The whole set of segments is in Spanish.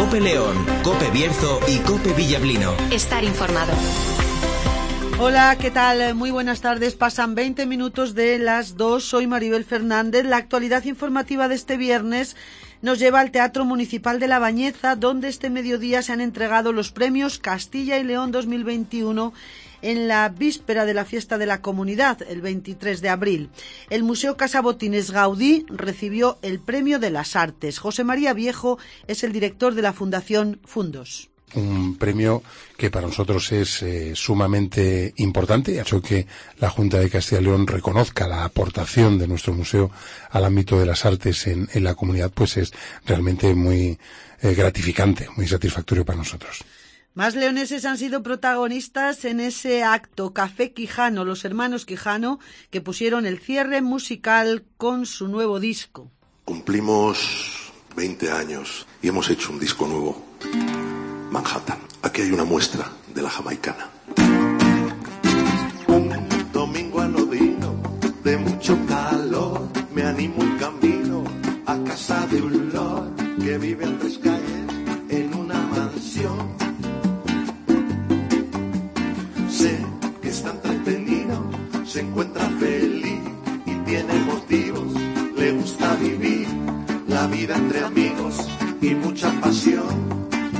COPE León, COPE Bierzo y COPE Villablino. Estar informado. Hola, ¿qué tal? Muy buenas tardes. Pasan 20 minutos de las 2. Soy Maribel Fernández. La actualidad informativa de este viernes nos lleva al Teatro Municipal de La Bañeza, donde este mediodía se han entregado los premios Castilla y León 2021 en la víspera de la fiesta de la Comunidad, el 23 de abril. El Museo Casa Botines Gaudí recibió el Premio de las Artes. José María Viejo es el director de la Fundación Fundos. Un premio que para nosotros es sumamente importante. Ha hecho que la Junta de Castilla y León reconozca la aportación de nuestro museo al ámbito de las artes en la comunidad, pues es realmente muy gratificante, muy satisfactorio para nosotros. Más leoneses han sido protagonistas en ese acto. Café Quijano, los hermanos Quijano, que pusieron el cierre musical con su nuevo disco. Cumplimos 20 años y hemos hecho un disco nuevo. Manhattan. Aquí hay una muestra de la jamaicana. Un domingo anodino de mucho calor, me animo y camino a casa de un lord que vive en 3 calles en una mansión. Sé que está entretenido, se encuentra feliz y tiene motivos, le gusta vivir la vida entre amigos y mucha pasión.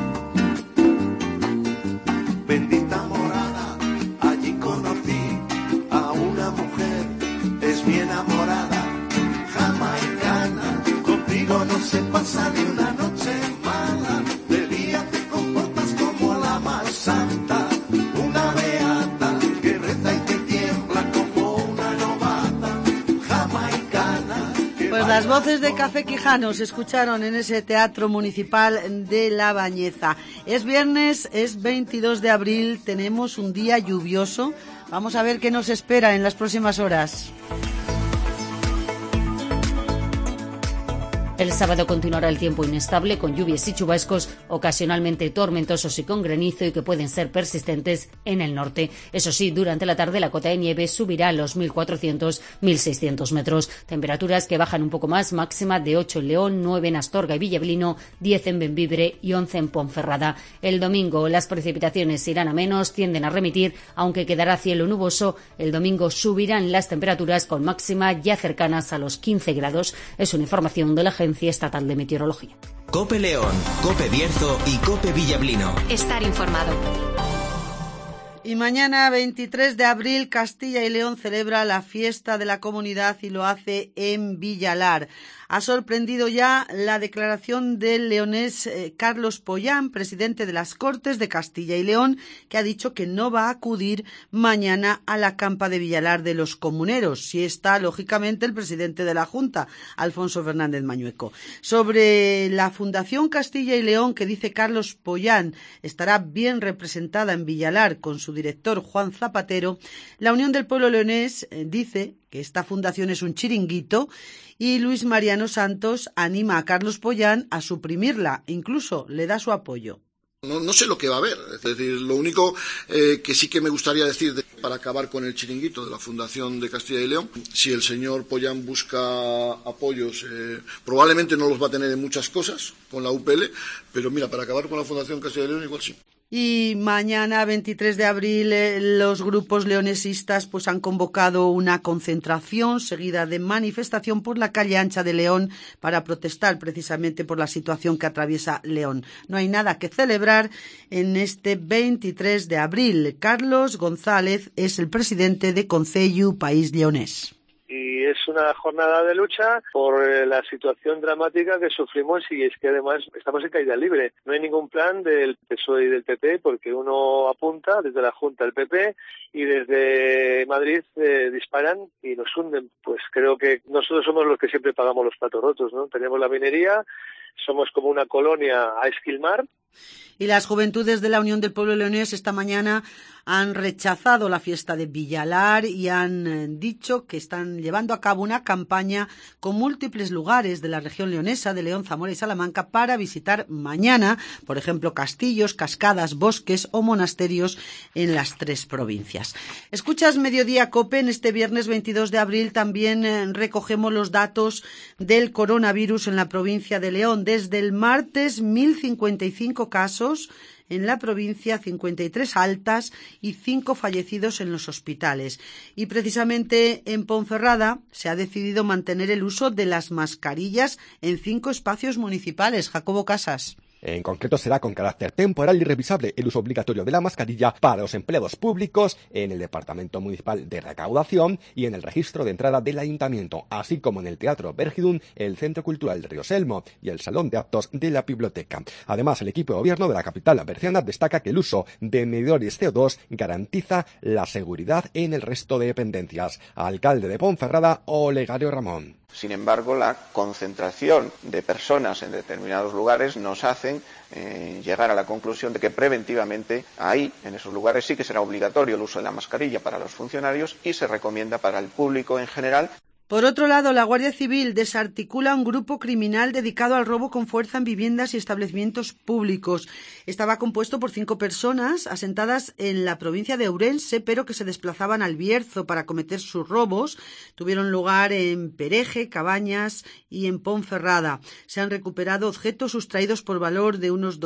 Bendita morada, allí conocí a una mujer, es mi enamorada, jamaicana. Contigo no se pasa ni una noche mala, de día te comportas como la más santa, una beata que reza y que tiembla como una novata, jamaicana. Pues las voces de Café Quijano se escucharon en ese Teatro Municipal de La Bañeza. Es viernes, es 22 de abril, tenemos un día lluvioso. Vamos a ver qué nos espera en las próximas horas. El sábado continuará el tiempo inestable, con lluvias y chubascos ocasionalmente tormentosos y con granizo, y que pueden ser persistentes en el norte. Eso sí, durante la tarde la cota de nieve subirá a los 1.400-1.600 metros. Temperaturas que bajan un poco más, máxima de 8 en León, 9 en Astorga y Villablino, 10 en Bembibre y 11 en Ponferrada. El domingo las precipitaciones irán a menos, tienden a remitir, aunque quedará cielo nuboso. El domingo subirán las temperaturas con máxima ya cercanas a los 15 grados. Es una información de la Agencia Estatal de Meteorología. COPE León, COPE Bierzo y COPE Villablino. Estar informado. Y mañana, 23 de abril, Castilla y León celebra la fiesta de la Comunidad y lo hace en Villalar. Ha sorprendido ya la declaración del leonés Carlos Pollán, presidente de las Cortes de Castilla y León, que ha dicho que no va a acudir mañana a la campa de Villalar de los comuneros. Sí está, lógicamente, el presidente de la Junta, Alfonso Fernández Mañueco. Sobre la Fundación Castilla y León, que dice Carlos Pollán estará bien representada en Villalar con su director Juan Zapatero, la Unión del Pueblo Leonés dice que esta fundación es un chiringuito, y Luis Mariano Santos anima a Carlos Pollán a suprimirla, incluso le da su apoyo. No sé lo que va a haber, es decir, lo único que sí que me gustaría decir para acabar con el chiringuito de la Fundación de Castilla y León, si el señor Pollán busca apoyos, probablemente no los va a tener en muchas cosas con la UPL, pero mira, para acabar con la Fundación Castilla y León igual sí. Y mañana, 23 de abril, los grupos leonesistas pues han convocado una concentración seguida de manifestación por la calle Ancha de León para protestar precisamente por la situación que atraviesa León. No hay nada que celebrar en este 23 de abril. Carlos González es el presidente de Concello País Leonés. Y es una jornada de lucha por la situación dramática que sufrimos, y es que además estamos en caída libre. No hay ningún plan del PSOE y del PP, porque uno apunta desde la Junta del PP y desde Madrid disparan y nos hunden. Pues creo que nosotros somos los que siempre pagamos los platos rotos, ¿no? Tenemos la minería, somos como una colonia a esquilmar. Y las juventudes de la Unión del Pueblo Leonés esta mañana han rechazado la fiesta de Villalar y han dicho que están llevando a cabo una campaña con múltiples lugares de la región leonesa, de León, Zamora y Salamanca, para visitar mañana, por ejemplo, castillos, cascadas, bosques o monasterios en las 3 provincias. Escuchas Mediodía COPE. En este viernes 22 de abril también recogemos los datos del coronavirus en la provincia de León. León, desde el martes 1.055 casos en la provincia, 53 altas y 5 fallecidos en los hospitales. Y precisamente en Ponferrada se ha decidido mantener el uso de las mascarillas en 5 espacios municipales. Jacobo Casas. En concreto, será con carácter temporal y revisable el uso obligatorio de la mascarilla para los empleados públicos en el Departamento Municipal de Recaudación y en el registro de entrada del Ayuntamiento, así como en el Teatro Bergidún, el Centro Cultural de Rioselmo y el Salón de Actos de la Biblioteca. Además, el equipo de gobierno de la capital berciana destaca que el uso de medidores CO2 garantiza la seguridad en el resto de dependencias. Alcalde de Ponferrada, Olegario Ramón. Sin embargo, la concentración de personas en determinados lugares nos hacen llegar a la conclusión de que preventivamente ahí, en esos lugares, sí que será obligatorio el uso de la mascarilla para los funcionarios y se recomienda para el público en general. Por otro lado, la Guardia Civil desarticula un grupo criminal dedicado al robo con fuerza en viviendas y establecimientos públicos. Estaba compuesto por 5 personas asentadas en la provincia de Ourense, pero que se desplazaban al Bierzo para cometer sus robos. Tuvieron lugar en Pereje, Cabañas y en Ponferrada. Se han recuperado objetos sustraídos por valor de unos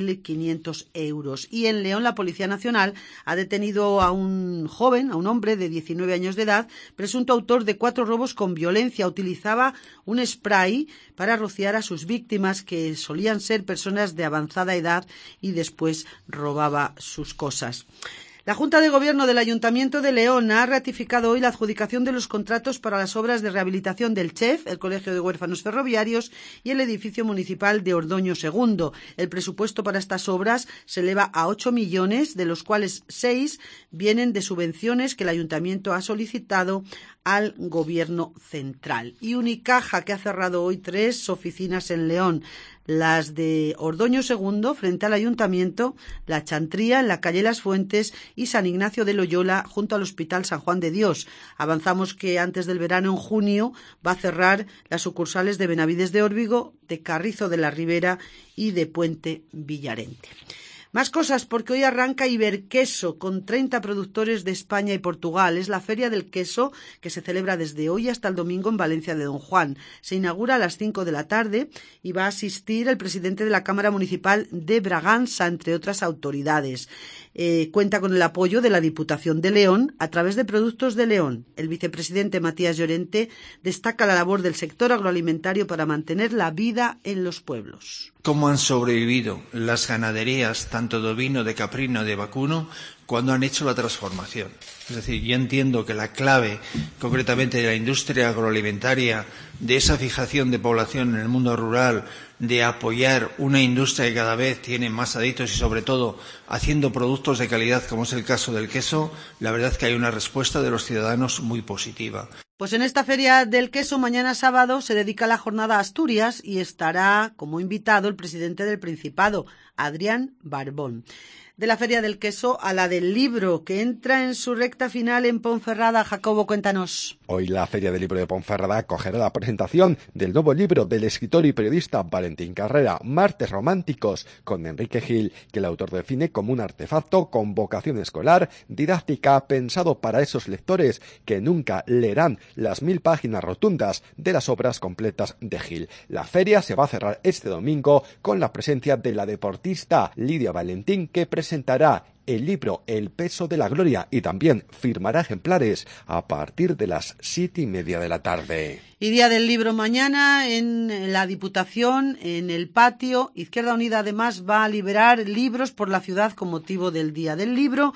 2.500 euros. Y en León, la Policía Nacional ha detenido a un joven, a un hombre de 19 años de edad, presunto autor de 4 robos con violencia. Utilizaba un spray para rociar a sus víctimas, que solían ser personas de avanzada edad, y después robaba sus cosas. La Junta de Gobierno del Ayuntamiento de León ha ratificado hoy la adjudicación de los contratos para las obras de rehabilitación del CHEF, el Colegio de Huérfanos Ferroviarios y el edificio municipal de Ordoño II. El presupuesto para estas obras se eleva a 8 millones, de los cuales 6 vienen de subvenciones que el Ayuntamiento ha solicitado al Gobierno central. Y Unicaja, que ha cerrado hoy 3 oficinas en León: las de Ordoño II, frente al Ayuntamiento, la Chantría, en la calle Las Fuentes, y San Ignacio de Loyola, junto al Hospital San Juan de Dios. Avanzamos que antes del verano, en junio, va a cerrar las sucursales de Benavides de Órbigo, de Carrizo de la Ribera y de Puente Villarente. Más cosas, porque hoy arranca Iberqueso, con 30 productores de España y Portugal. Es la Feria del Queso, que se celebra desde hoy hasta el domingo en Valencia de Don Juan. Se inaugura a las 5 de la tarde y va a asistir el presidente de la Cámara Municipal de Braganza, entre otras autoridades. Cuenta con el apoyo de la Diputación de León a través de Productos de León. El vicepresidente Matías Llorente destaca la labor del sector agroalimentario para mantener la vida en los pueblos. ¿Cómo han sobrevivido las ganaderías, tanto de ovino, de caprino, de vacuno, cuando han hecho la transformación? Es decir, yo entiendo que la clave, concretamente de la industria agroalimentaria, de esa fijación de población en el mundo rural, de apoyar una industria que cada vez tiene más adictos y, sobre todo, haciendo productos de calidad, como es el caso del queso, la verdad es que hay una respuesta de los ciudadanos muy positiva. Pues en esta Feria del Queso, mañana sábado, se dedica la jornada a Asturias y estará como invitado el presidente del Principado, Adrián Barbón. De la Feria del Queso a la del Libro, que entra en su recta final en Ponferrada. Jacobo, cuéntanos. Hoy la Feria del Libro de Ponferrada acogerá la presentación del nuevo libro del escritor y periodista Valentín Carrera, Martes Románticos, con Enrique Gil, que el autor define como un artefacto con vocación escolar, didáctica, pensado para esos lectores que nunca leerán las 1000 páginas rotundas de las obras completas de Gil. La feria se va a cerrar este domingo con la presencia de la deportista Lidia Valentín, que presentará el libro El peso de la gloria y también firmará ejemplares a partir de las 7:30 de la tarde. Y Día del Libro mañana en la Diputación, en el patio. Izquierda Unida además va a liberar libros por la ciudad con motivo del Día del Libro.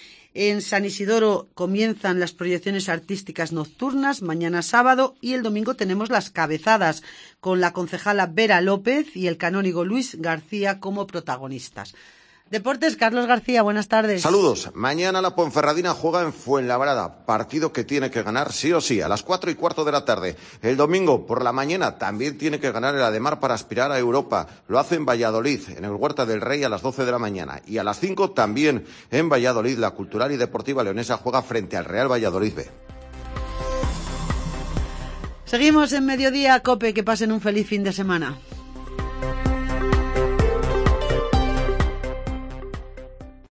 En San Isidoro comienzan las proyecciones artísticas nocturnas, mañana sábado, y el domingo tenemos las cabezadas, con la concejala Vera López y el canónigo Luis García como protagonistas. Deportes, Carlos García, buenas tardes. Saludos. Mañana la Ponferradina juega en Fuenlabrada, partido que tiene que ganar sí o sí, a las 4:15 de la tarde. El domingo por la mañana también tiene que ganar el Ademar para aspirar a Europa. Lo hace en Valladolid, en el Huerta del Rey, a las 12 de la mañana. Y a las 5 también en Valladolid, la Cultural y Deportiva Leonesa juega frente al Real Valladolid B. Seguimos en Mediodía, COPE, que pasen un feliz fin de semana.